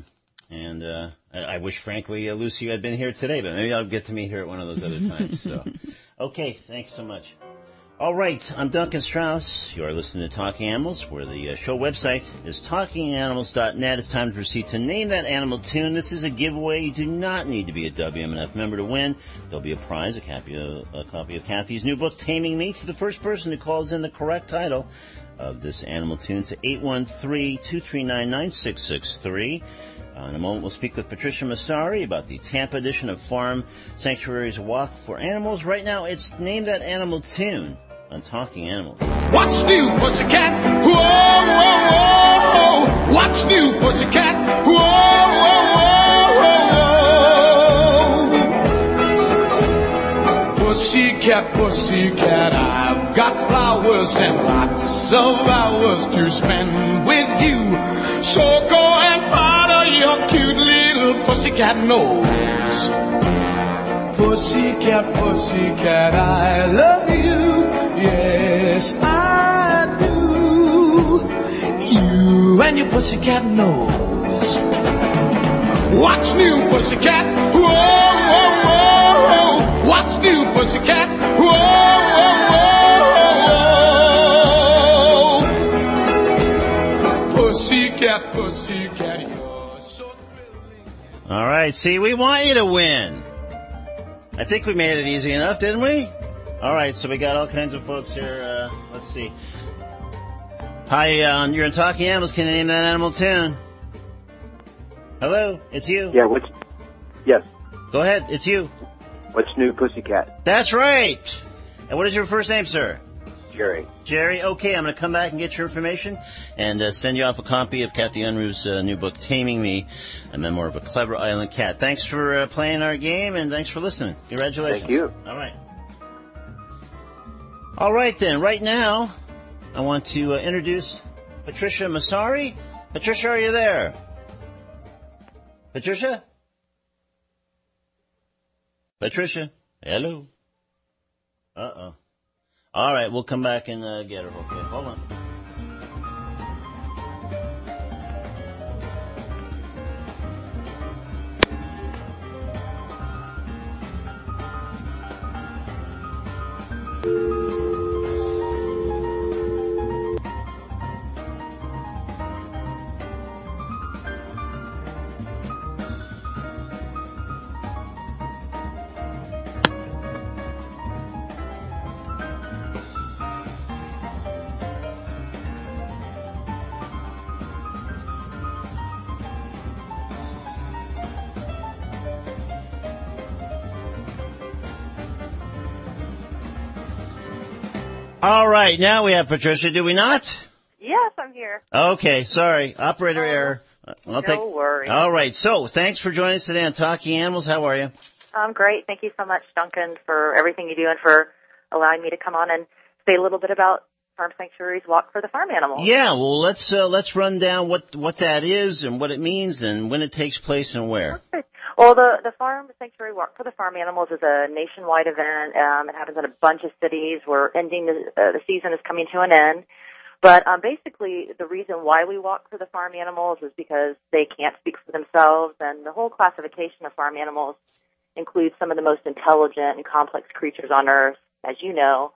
I wish, frankly, Lucy, you had been here today, but maybe I'll get to meet her at one of those other times. So, okay, thanks so much. All right, I'm Duncan Strauss. You are listening to Talking Animals, where the show website is talkinganimals.net. It's time to proceed to name that animal tune. This is a giveaway. You do not need to be a WMNF member to win. There'll be a prize, a copy of Kathy's new book, Taming Me, to the first person who calls in the correct title of this animal tune to 813-239-9663. In a moment, we'll speak with Patricia Massari about the Tampa edition of Farm Sanctuary's Walk for Animals. Right now, it's Name That Animal Tune on Talking Animals. What's new, pussycat? Whoa, whoa, whoa. What's new, pussycat? Whoa, whoa, whoa, whoa. Pussycat, pussycat, I've got flowers and lots of hours to spend with you. So go and powder your cute little pussycat nose. Pussycat, pussycat, I love you. Yes, I do. You and your pussycat nose. What's new, pussycat? Whoa, whoa, whoa. What's new, pussycat? Whoa, whoa, whoa. Pussycat, pussycat, you're so thrilling. All right, see, we want you to win. I think we made it easy enough, didn't we? All right, so we got all kinds of folks here. Let's see. Hi, you're in Talking Animals. Can you name that animal tune? Hello, it's you. Yeah, yes. Go ahead, it's you. What's new, pussycat? That's right. And what is your first name, sir? Jerry. Jerry, okay, I'm going to come back and get your information and send you off a copy of Kathy Unruh's new book, Taming Me, a memoir of a clever island cat. Thanks for playing our game, and thanks for listening. Congratulations. Thank you. All right. All right, then. Right now, I want to introduce Patricia Massari. Patricia, are you there? Patricia? Patricia? Hello? Uh-oh. All right, we'll come back and get her. Okay, hold on. All right, now we have Patricia, do we not? Yes, I'm here. Okay, sorry. Operator error. No worries. All right, so thanks for joining us today on Talking Animals. How are you? I'm great. Thank you so much, Duncan, for everything you do and for allowing me to come on and say a little bit about Farm Sanctuary's Walk for the Farm Animals. Yeah, well, let's run down what that is and what it means and when it takes place and where. Okay. Well, the Farm Sanctuary Walk for the Farm Animals is a nationwide event. It happens in a bunch of cities. We're ending the season is coming to an end. But basically, the reason why we walk for the farm animals is because they can't speak for themselves, and the whole classification of farm animals includes some of the most intelligent and complex creatures on Earth, as you know.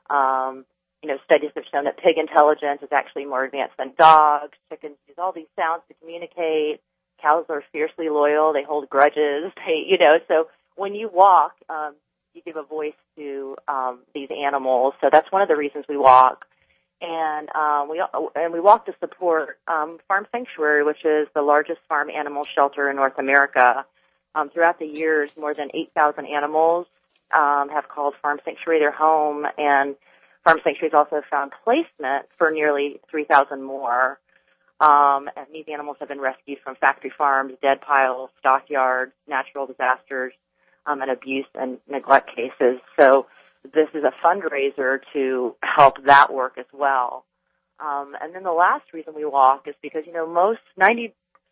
Studies have shown that pig intelligence is actually more advanced than dogs. Chickens use all these sounds to communicate. Cows are fiercely loyal. They hold grudges. So when you walk, you give a voice to these animals. So that's one of the reasons we walk. And we walk to support Farm Sanctuary, which is the largest farm animal shelter in North America. Throughout the years, more than 8,000 animals have called Farm Sanctuary their home, and Farm Sanctuary has also found placement for nearly 3,000 more. And these animals have been rescued from factory farms, dead piles, stockyards, natural disasters, and abuse and neglect cases. So this is a fundraiser to help that work as well. And then the last reason we walk is because, 97%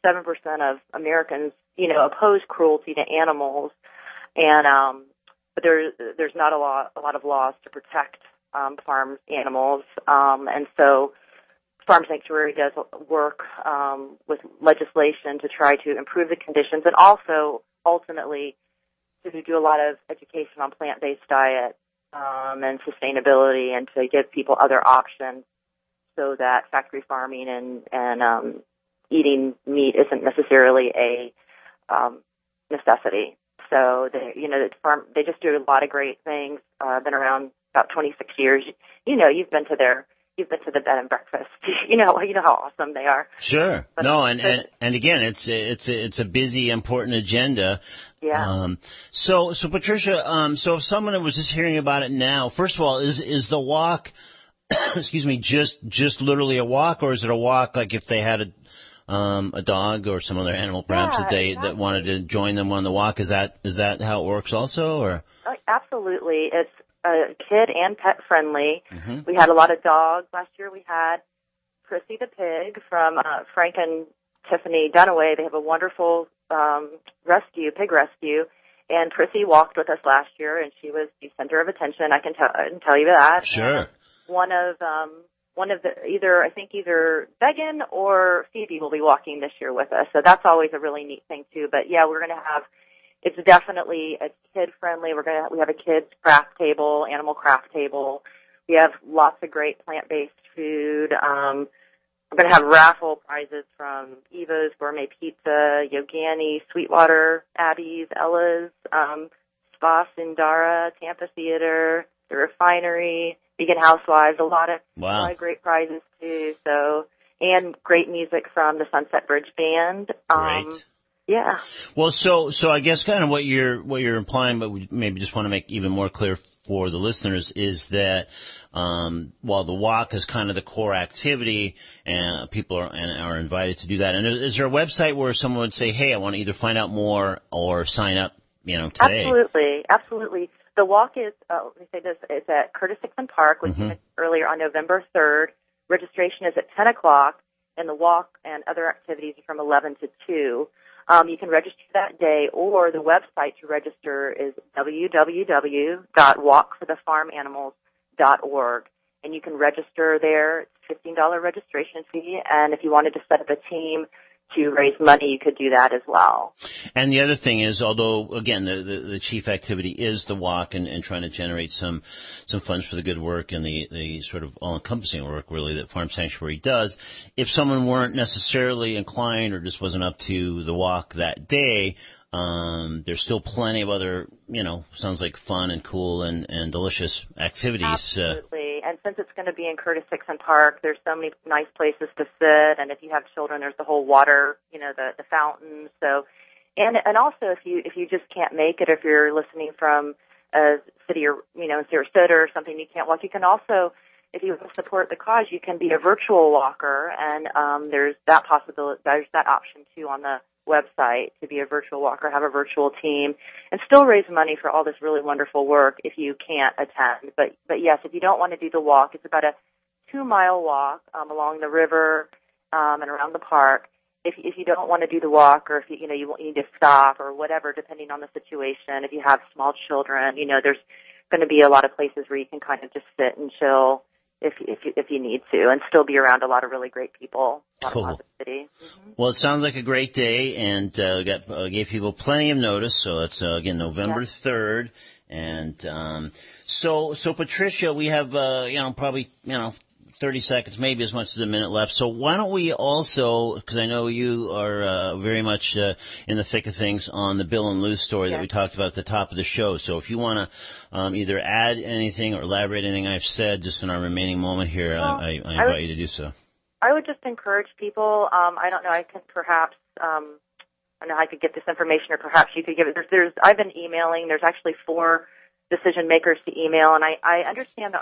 of Americans, oppose cruelty to animals, and but there's not a lot of laws to protect farm animals, and so Farm Sanctuary does work with legislation to try to improve the conditions, and also ultimately to do a lot of education on plant-based diet and sustainability, and to give people other options so that factory farming and eating meat isn't necessarily a necessity. So they just do a lot of great things. Been around about 26 years. You've been to the bed and breakfast. You know how awesome they are. Sure. But, and again, it's a busy, important agenda. Yeah. So Patricia, so if someone was just hearing about it now, first of all, is the walk, excuse me, just literally a walk, or is it a walk like if they had a dog or some other animal perhaps that wanted to join them on the walk? Is that how it works also, or? Absolutely. It's kid and pet friendly. Mm-hmm. We had a lot of dogs. Last year we had Prissy the pig from Frank and Tiffany Dunaway. They have a wonderful pig rescue, and Prissy walked with us last year, and she was the center of attention. I can tell you that. Sure. One of either Megan or Phoebe will be walking this year with us, so that's always a really neat thing too. But yeah, we're going to have. It's definitely a kid-friendly. We have a kids craft table, animal craft table. We have lots of great plant-based food. We're going to have raffle prizes from Eva's Gourmet Pizza, Yogani, Sweetwater, Abby's, Ella's, Spa Sindara, Tampa Theater, The Refinery, Vegan Housewives. A lot of great prizes too. So, and great music from the Sunset Bridge Band. Great. Yeah. Well, so I guess kind of what you're implying, but we maybe just want to make even more clear for the listeners is that while the walk is kind of the core activity, and people are invited to do that. And is there a website where someone would say, "Hey, I want to either find out more or sign up, today"? Absolutely. The walk is, let me say this, it's at Curtis Hickman Park, which you mentioned earlier, on November 3rd. Registration is at 10 o'clock, and the walk and other activities are from 11 to 2. You can register that day, or the website to register is www.walkforthefarmanimals.org. And you can register there. It's $15 registration fee, and if you wanted to set up a team to raise money, you could do that as well. And the other thing is, although, again, the chief activity is the walk and trying to generate some funds for the good work and the sort of all-encompassing work, really, that Farm Sanctuary does, if someone weren't necessarily inclined or just wasn't up to the walk that day, there's still plenty of other, sounds like fun and cool and delicious activities. Absolutely. And since it's going to be in Curtis Hickman Park, there's so many nice places to sit. And if you have children, there's the whole water, the fountain. So, and also if you just can't make it, if you're listening from a city or, in Sarasota or something, you can't walk, you can also, if you want to support the cause, you can be a virtual walker. And, there's that possibility, there's that option too on the website to be a virtual walker, have a virtual team, and still raise money for all this really wonderful work if you can't attend. But yes, if you don't want to do the walk, it's about a 2-mile walk along the river and around the park. If you don't want to do the walk, or if you need to stop or whatever, depending on the situation, if you have small children, there's going to be a lot of places where you can kind of just sit and chill if you need to, and still be around a lot of really great people. Cool. Of positivity. Well, it sounds like a great day, and gave people plenty of notice. So it's again November 3rd, and so Patricia, we have probably 30 seconds, maybe as much as a minute left. So why don't we also, because I know you are very much in the thick of things on the Bill and Lou story that we talked about at the top of the show. So if you want to either add anything or elaborate anything I've said just in our remaining moment here, I invite you to do so. I would just encourage people. I don't know. I can perhaps. I don't know how I could get this information, or perhaps you could give it. I've been emailing. There's actually 4 decision makers to email, and I understand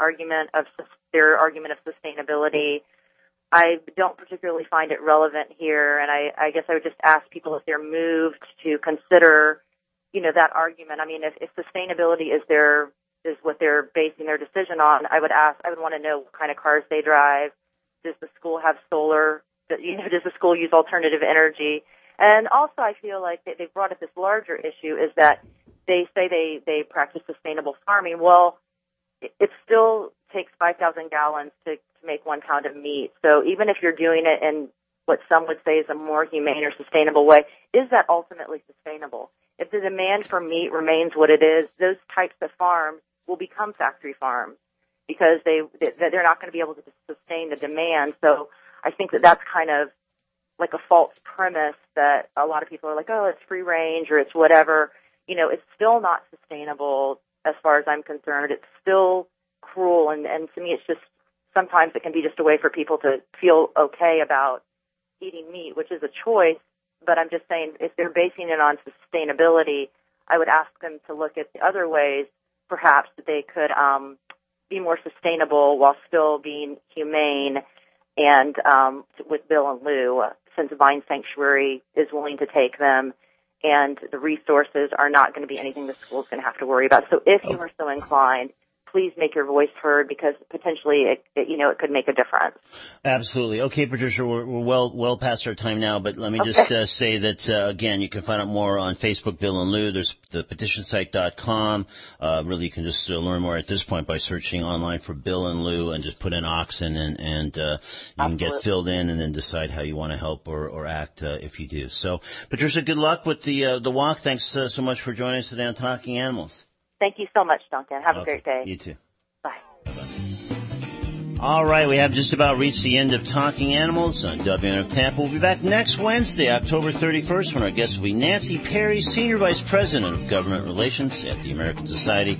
their argument of sustainability. I don't particularly find it relevant here, and I guess I would just ask people if they're moved to consider, that argument. I mean, if sustainability is what they're basing their decision on, I would want to know what kind of cars they drive. Does the school have solar? Does the school use alternative energy? And also, I feel like they've brought up this larger issue, is that they say they practice sustainable farming. Well, it still takes 5,000 gallons to make 1 pound of meat. So even if you're doing it in what some would say is a more humane or sustainable way, is that ultimately sustainable? If the demand for meat remains what it is, those types of farms will become factory farms, because they're not going to be able to sustain the demand. So I think that's kind of like a false premise that a lot of people are like, oh, it's free range or it's whatever. It's still not sustainable as far as I'm concerned. It's still cruel, and to me it's just, sometimes it can be just a way for people to feel okay about eating meat, which is a choice. But I'm just saying, if they're basing it on sustainability, I would ask them to look at the other ways, perhaps, that they could be more sustainable while still being humane. And with Bill and Lou, since Vine Sanctuary is willing to take them, and the resources are not going to be anything the school's going to have to worry about. So if you are so inclined, please make your voice heard, because potentially it could make a difference. Absolutely. Okay, Patricia, we're well past our time now, but let me just say that, again, you can find out more on Facebook, Bill and Lou. There's the petitionsite.com. Really, you can just learn more at this point by searching online for Bill and Lou and just put in Oxen, and you can get filled in and then decide how you want to help or act if you do. So, Patricia, good luck with the walk. Thanks so much for joining us today on Talking Animals. Thank you so much, Duncan. Have a great day. You too. Bye. Bye-bye. All right, we have just about reached the end of Talking Animals on WNF Tampa. We'll be back next Wednesday, October 31st, when our guest will be Nancy Perry, Senior Vice President of Government Relations at the American Society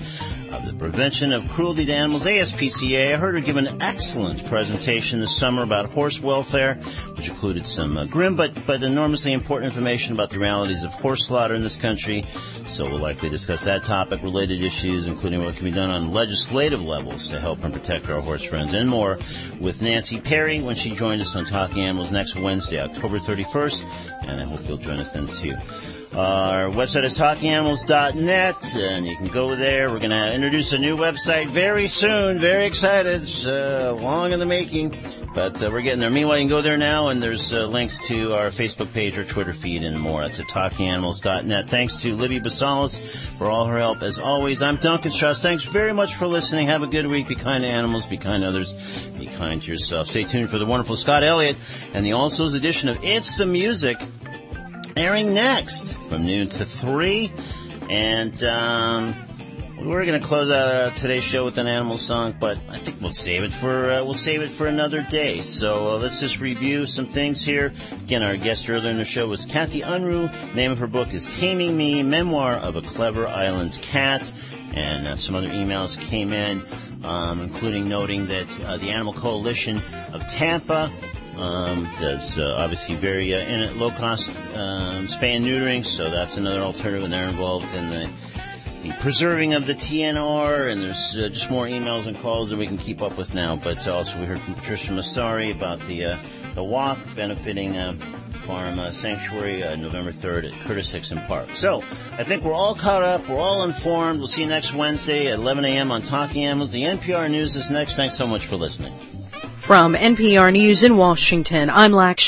of the Prevention of Cruelty to Animals, ASPCA. I heard her give an excellent presentation this summer about horse welfare, which included some grim but enormously important information about the realities of horse slaughter in this country. So we'll likely discuss that topic, related issues, including what can be done on legislative levels to help and protect our horse friends, and more with Nancy Perry when she joins us on Talking Animals next Wednesday, October 31st, and I hope you'll join us then too. Our website is talkinganimals.net, and you can go there. We're going to introduce a new website very soon. Very excited. Long in the making, but we're getting there. Meanwhile, you can go there now, and there's links to our Facebook page or Twitter feed and more. That's at talkinganimals.net. Thanks to Libby Basalis for all her help. As always, I'm Duncan Strauss. Thanks very much for listening. Have a good week. Be kind to animals. Be kind to others. Be kind to yourself. Stay tuned for the wonderful Scott Elliott and the All Souls edition of It's the Music, airing next from noon to 3. And we're going to close out today's show with an animal song, but I think we'll save it for another day. So let's just review some things here. Again, our guest earlier in the show was Kathy Unruh. The name of her book is Taming Me, Memoir of a Clever Islands Cat. And some other emails came in, including noting that the Animal Coalition of Tampa does obviously very low-cost spay and neutering, so that's another alternative, and they're involved in the preserving of the TNR, and there's just more emails and calls than we can keep up with now. But also we heard from Patricia Massari about the walk benefiting Farm Sanctuary November 3rd at Curtis Hickson Park. So I think we're all caught up, we're all informed. We'll see you next Wednesday at 11 a.m. on Talking Animals. The NPR News is next. Thanks so much for listening. From NPR News in Washington, I'm Lakshmi.